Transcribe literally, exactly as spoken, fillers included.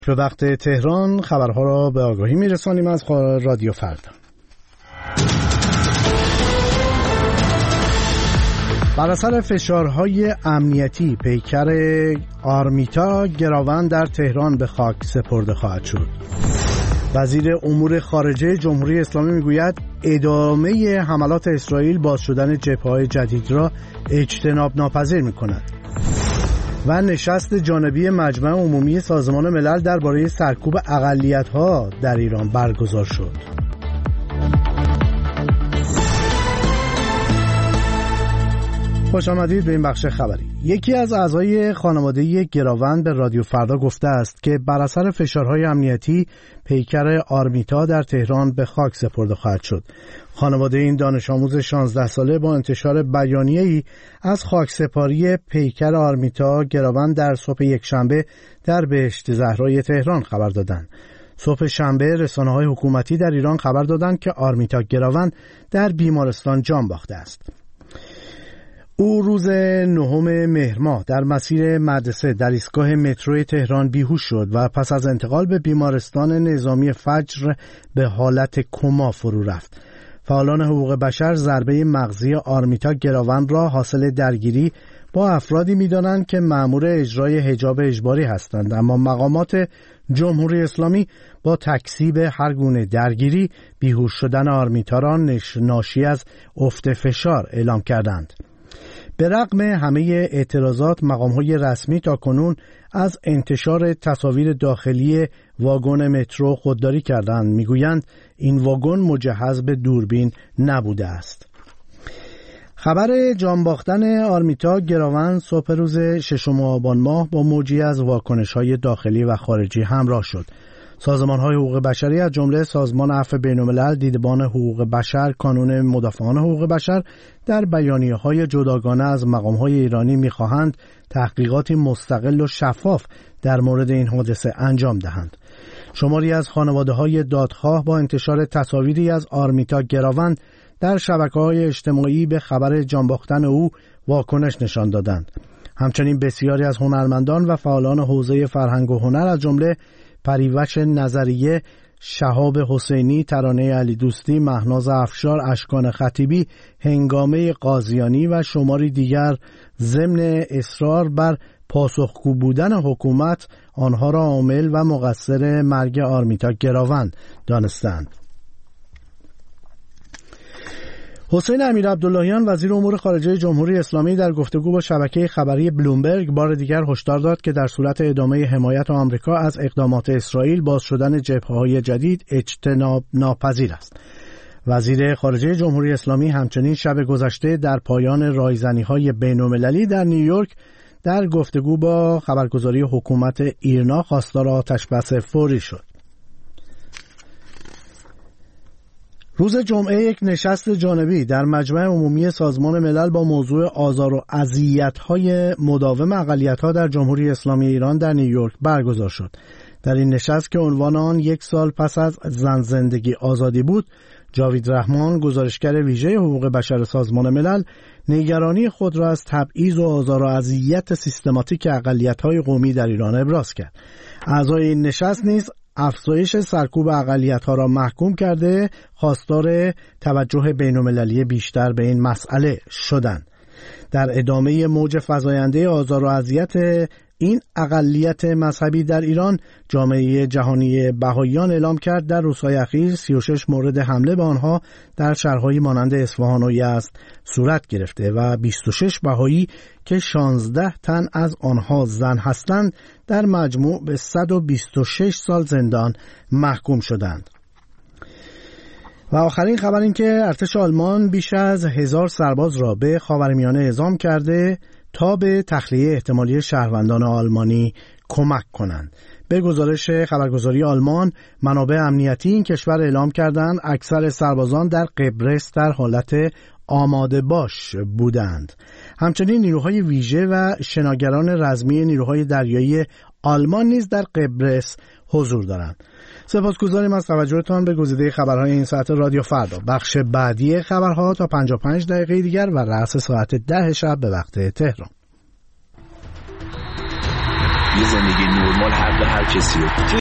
به وقت تهران خبرها را به آگاهی میرسانیم از رادیو فردا. بر اثر فشارهای امنیتی پیکر آرمیتا گراوند در تهران به خاک سپرده خواهد شد. وزیر امور خارجه جمهوری اسلامی میگوید ادامه حملات اسرائیل باز شدن جبهه‌های جدید را اجتناب ناپذیر می‌کند. و نشست جانبی مجمع عمومی سازمان ملل درباره سرکوب اقلیت‌ها در ایران برگزار شد. خوش آمدید به این بخش خبری. یکی از اعضای خانواده گراوند به رادیو فردا گفته است که بر اثر فشارهای امنیتی پیکر آرمیتا در تهران به خاک سپرده خواهد شد. خانواده این دانش آموز شانزده ساله با انتشار بیانیه‌ای از خاکسپاری پیکر آرمیتا گراوند در صبح یکشنبه در بهشت زهرای تهران خبر دادند. صبح شنبه رسانه‌های حکومتی در ایران خبر دادند که آرمیتا گراوند در بیمارستان جان باخته است. او روز نهم مهر ماه در مسیر مدرسه در ایستگاه مترو تهران بیهوش شد و پس از انتقال به بیمارستان نظامی فجر به حالت کما فرو رفت. فعالان حقوق بشر ضربه مغزی آرمیتا گراوند را حاصل درگیری با افرادی می‌دانند که مأمور اجرای حجاب اجباری هستند، اما مقامات جمهوری اسلامی با تکذیب هر گونه درگیری بیهوش شدن آرمیتا را ناشی از افت فشار اعلام کردند. به رغم همه اعتراضات مقام‌های رسمی تاکنون از انتشار تصاویر داخلی واگن مترو خودداری کردند. میگویند این واگن مجهز به دوربین نبوده است. خبر جان باختن آرمیتا گراوند صبح روز ششم آبان ماه با موجی از واکنش‌های داخلی و خارجی همراه شد. سازمان‌های حقوق بشری از جمله سازمان عفو بین‌الملل، دیدبان حقوق بشر، کانون مدافعان حقوق بشر در بیانیه‌های جداگانه از مقام‌های ایرانی می‌خواهند تحقیقاتی مستقل و شفاف در مورد این حادثه انجام دهند. شماری از خانواده‌های دادخواه با انتشار تصاویری از آرمیتا گراوند در شبکه‌های اجتماعی به خبر جان باختن او واکنش نشان دادند. همچنین بسیاری از هنرمندان و فعالان حوزه فرهنگ و هنر از جمله پریوش نظریه، شهاب حسینی، ترانه علی دوستی، مهناز افشار، اشکان خطیبی، هنگامه قاضیانی و شماری دیگر ضمن اصرار بر پاسخگو بودن حکومت آنها را عامل و مقصر مرگ آرمیتا گراوند دانستند. حسین امیرعبداللهیان وزیر امور خارجه جمهوری اسلامی در گفتگو با شبکه خبری بلومبرگ بار دیگر هشدار داد که در صورت ادامه حمایت آمریکا از اقدامات اسرائیل باز شدن جبهه‌های جدید اجتناب ناپذیر است. وزیر خارجه جمهوری اسلامی همچنین شب گذشته در پایان رایزنی‌های بین‌المللی در نیویورک در گفتگو با خبرگزاری حکومت ایرنا خواستار آتش‌بس فوری شد. روز جمعه یک نشست جانبی در مجمع عمومی سازمان ملل با موضوع آزار و اذیت‌های مداوم اقلیت‌ها در جمهوری اسلامی ایران در نیویورک برگزار شد. در این نشست که عنوان آن یک سال پس از زن زندگی آزادی بود، جاوید رحمان گزارشگر ویژه حقوق بشر سازمان ملل نگرانی خود را از تبعیض و آزار و اذیت سیستماتیک اقلیت‌های قومی در ایران ابراز کرد. اعضای این نشست نیز افزایش سرکوب اقلیت‌ها را محکوم کرده خواستار توجه بین‌المللی بیشتر به این مسئله شدند. در ادامه موج فزاینده آزار و اذیت این اقلیت مذهبی در ایران، جامعه جهانی بهائیان اعلام کرد در روزهای اخیر سی و شش مورد حمله به آنها در شهرهایی مانند اصفهان و یزد صورت گرفته و بیست و شش بهایی که شانزده تن از آنها زن هستند در مجموع به صد و بیست و شش سال زندان محکوم شدند. و آخرین خبر این که ارتش آلمان بیش از هزار سرباز را به خاورمیانه اعزام کرده تا به تخلیه احتمالی شهروندان آلمانی کمک کنند. به گزارش خبرگزاری آلمان، منابع امنیتی این کشور اعلام کردند اکثر سربازان در قبرس در حالت آماده باش بودند. همچنین نیروهای ویژه و شناگران رزمی نیروهای دریایی آلمان نیز در قبرس حضور دارند. سپاسگزاریم از توجهتان به گزیده خبرهای این ساعت رادیو فردا. بخش بعدی خبرها تا پنجاه و پنج دقیقه دیگر و رأس ساعت ده شب به وقت تهران. یه زندگی نرمال حق هر کسی.